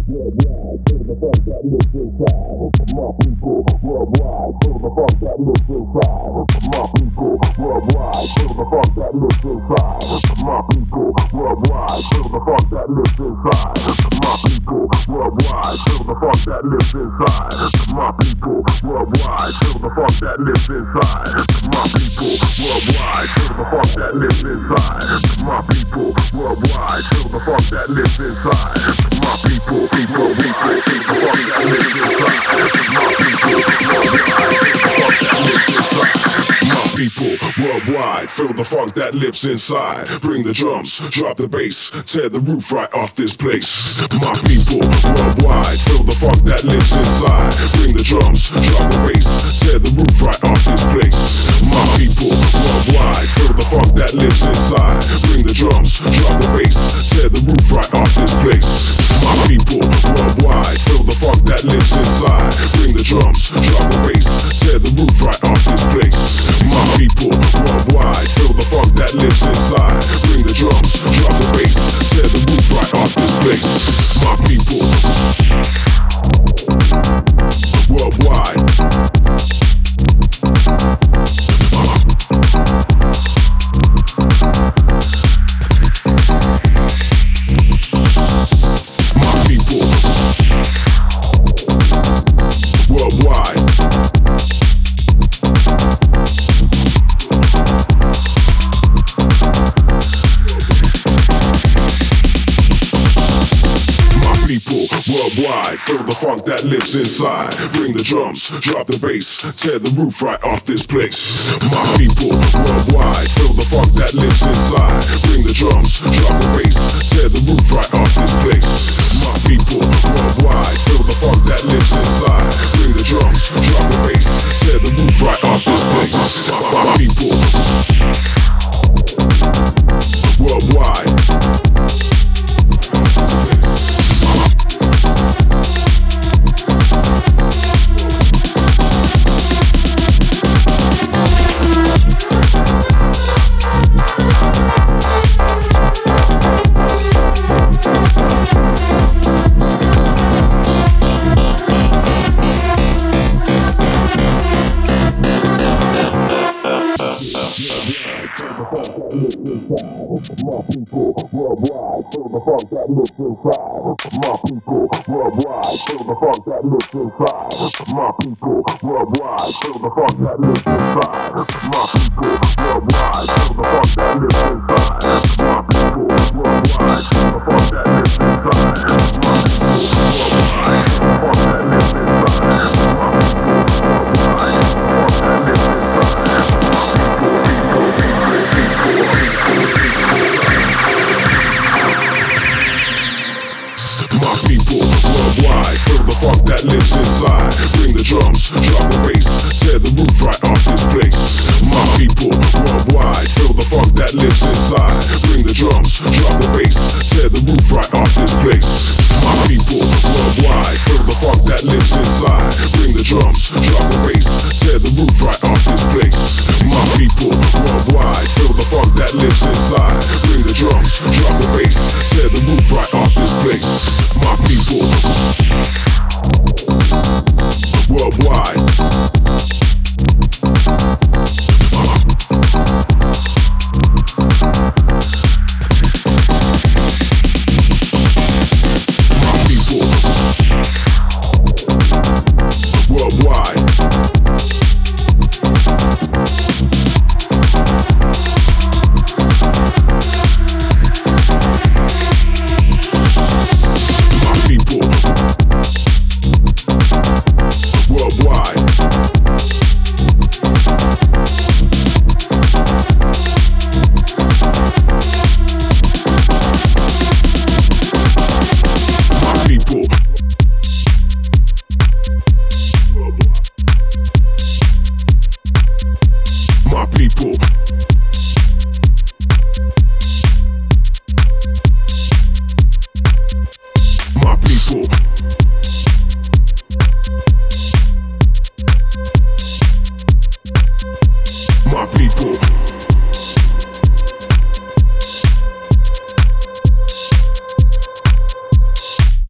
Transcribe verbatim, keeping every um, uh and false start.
worldwide, feel the funk that lives inside. My people worldwide, feel the funk that lives inside. My people worldwide, feel the funk that lives inside. My people worldwide, feel the funk that lives inside. My people worldwide, feel the funk that lives inside. My people worldwide, feel the funk that lives inside. My people worldwide, feel the funk that lives inside. My people worldwide, feel the funk that lives inside. My people, people, people, feel the funk that lives inside. My people worldwide, feel the funk that lives inside. Bring the drums, drop the bass, tear the roof right off this place. My people worldwide, feel the funk that lives inside. Bring the drums, drop the bass, tear the roof right off this place. My people worldwide, feel the funk that lives inside. Bring the drums, drop the bass, tear the roof right off this place. My people worldwide, feel the funk that lives inside. Bring the drums, drop the bass, tear the roof right off this place. My people worldwide, feel the funk that lives inside. Bring the drums, drop the bass, tear the roof right off this place. My people worldwide. Worldwide, feel the funk that lives inside. Bring the drums, drop the bass, tear the roof right off this place. My people worldwide, feel the funk that lives inside. Bring the drums, drop the bass, tear the roof right off this place. My people worldwide, feel the funk that lives inside. Bring the drums, drop the bass, tear the roof right off this place. My people worldwide. My people worldwide, feel the funk that lives inside. My people worldwide, feel the funk that lives inside. My people worldwide, feel the funk that lives inside. My people worldwide, feel the funk that lives inside. My people worldwide, feel the funk that lives inside. My people worldwide, feel the funk that lives inside. My people worldwide, feel the funk that lives inside. My people, people, people, people, My people worldwide, feel the funk that lives inside. Bring the drums, drop the bass, tear the roof right off this place. My people worldwide, feel the funk that lives inside. Bring the drums, drop the bass, tear the roof right off this place. My people worldwide, feel the funk that lives inside. Bring the drums, drop the bass, tear the roof right off this place. My people worldwide, feel the funk that lives inside. Bring the drums, drop the bass, tear the roof right off this place. My people worldwide. My people